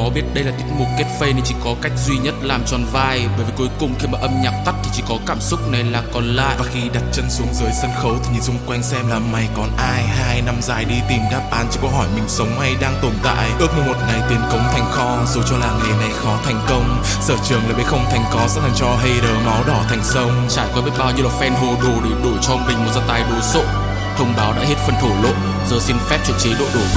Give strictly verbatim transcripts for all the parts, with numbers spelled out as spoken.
nó biết đây là tiết mục kết phây nên chỉ có cách duy nhất làm tròn vai. Bởi vì cuối cùng khi mà âm nhạc tắt thì chỉ có cảm xúc này là còn lại. Và khi đặt chân xuống dưới sân khấu thì nhìn xung quanh xem là mày còn ai. Hai năm dài đi tìm đáp án cho câu hỏi mình sống hay đang tồn tại. Ước mơ một ngày tiền cống thành kho, dù cho là nghề này khó thành công. Sở trường là biết không thành có, sẵn sàng cho hater máu đỏ thành sông. Trải qua biết bao nhiêu là fan hồ đồ để đổi cho mình một gia tài đồ sộ. Thông báo đã hết phần thổ lộ, giờ xin phép chuyển chế độ đổ bộ.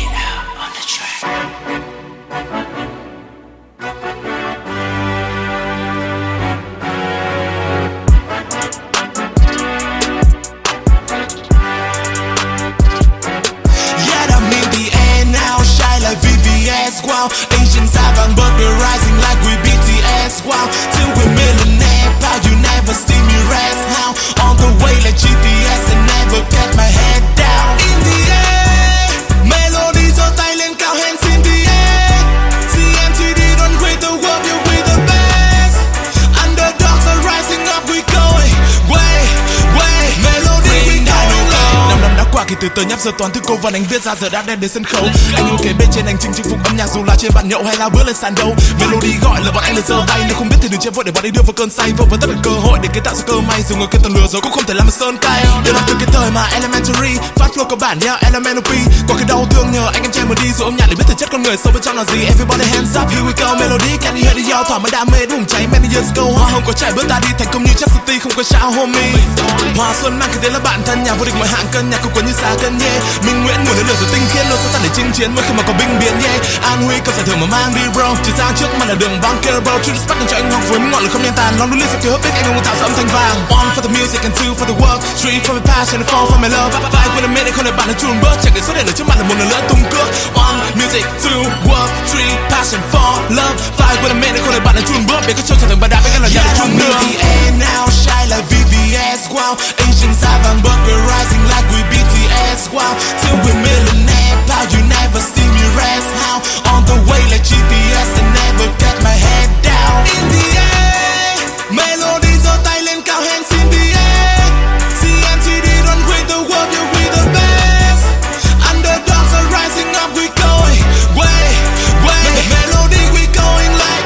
Wow, Asian side vàng burger rising like we B T S. Wow, till we're millionaire, how you never see me rest. How on the way like G P S and never get my head down. In the air, melody giơ tay lên cao hands in the air. C M T D don't quit the world, yeah we the best. Underdogs are rising up, we going way, way. Melody we going low. Năm năm đã qua kể từ tờ nháp giờ toán thứ cô và anh viết ra giờ đã đem đến sân khấu. Anh ok bên trên hành trình chinh phục âm nhạc dù là trên bàn nhậu hay là bước lên sàn đấu. Melody gọi là bọn anh là giơ tay, nếu không biết thì đừng chơi vội để bọn anh đưa vào cơn say. Vô với tất cả cơ hội để kiến tạo ra cơ may, dù người kia từng lừa rồi cũng không thể làm một sơn cay. Đều là từ cái thời mà elementary phát flow cơ bản yeah elementary. Qua cái đau thương nhờ anh em trai mà đi dù âm nhạc để biết thực chất con người sâu bên trong là gì. Everybody hands up here we go melody can you hear the yell thỏa mãn đam mê đủng cháy many years ago. Hoa hồng có trải bước ta đi thành công như Chelsea City không có sao homie. Hòa xuân mang cái tên là bạn thân nhà vô địch mọi hạng cân nhạc cũng có như xa cân yeah. Minh Nguyễn nguồn lửa từ tinh khiết luôn sẵn sàng để chinh chiến mới khi mà có binh biến yeah. An Huy cầm giải thưởng mà mang đi bro, chỉ ra trước mà là đường bunker bro. Truy respect cho anh học với ngọn lửa không nhen tàn, long đu liên sẽ kiểu hấp biết anh không tạo ra âm thanh vàng. One for the music and two for the work, three for my passion and four for my love. Five with a minute không để bạn nó chùn bớt, chẳng để xuất hiện ở trước mặt là một lần nữa tung cước. One music, two work, three passion, four love. Five with a minute không để bạn nó chùn bớt, để cái show trở thành bài đạp với cái là nhà để chùn nước. The air now shine like V V S. Wow, Asian side vàng burger rising like we B T S. Wow, till we're millionaire, how you never see me rest. How on the way like G P S and never get my head down. In the air, melody giơ tay lên cao hands in the air. C M T D don't quit the world, yeah we the best. Underdogs are rising up, we going way, way. Melody we going like.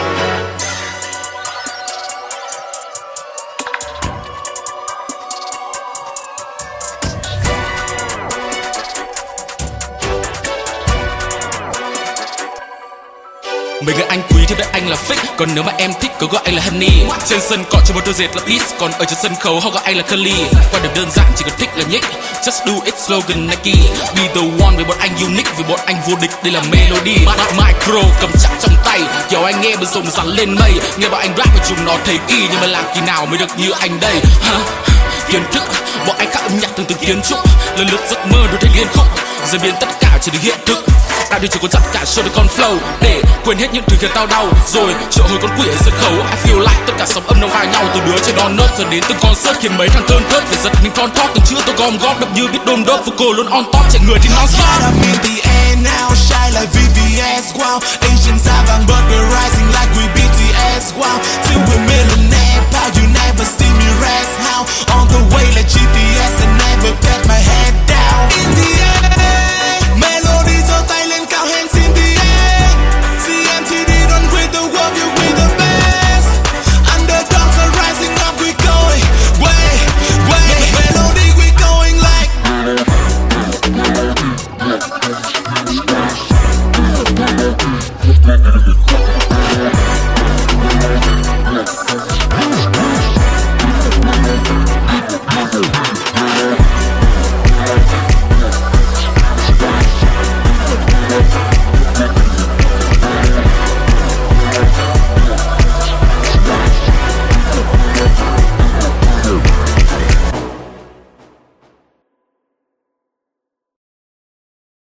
Mấy người anh quý thì biết anh là fake, còn nếu mà em thích cứ gọi anh là Honey. Trên sân cọ cho một đôi dệt là Beats, còn ở trên sân khấu họ gọi anh là Curly. Quan điểm đơn giản chỉ cần thích là nhích, just do it slogan Nike. Be the one với bọn anh unique, vì bọn anh vô địch đây là Melody. Micro cầm chặt trong tay, kiểu anh nghe mà rồng rắn lên mây. Nghe bọn anh rap và chúng nó thấy kỳ, nhưng mà làm kỳ nào mới được như anh đây hả? Kiến thức, bọn anh khác âm nhạc từng từng kiến trúc, lần lượt giấc mơ đổi thành liên khúc, giờ biến tất cả chỉ được hiện thực. Tao đi chỉ có dặn cả show được con flow để quên hết những thứ khiến tao đau, rồi triệu hồi con quỷ ở sân khấu. I feel like tất cả sóng âm nó va nhau, từ đứa chơi đòn nớt rồi đến từng concert khiến mấy thằng thơn thớt phải giật mình thon thót. Từng chữ tôi gom góp đập như biết đôm đốp, vocal luôn on top chạy người thì non stop. I'm in the air now shine like V V S. Wow, Asian side vàng burger rising like we B T S. Wow, till we're millionaire, how you never see me rest. How on the way like G P S and never get my head down. In the air, melody giơ tay lên cao hands in the air. C M T D don't quit the world, yeah we the best. Underdogs are rising up, we going way, way. Melody we going like.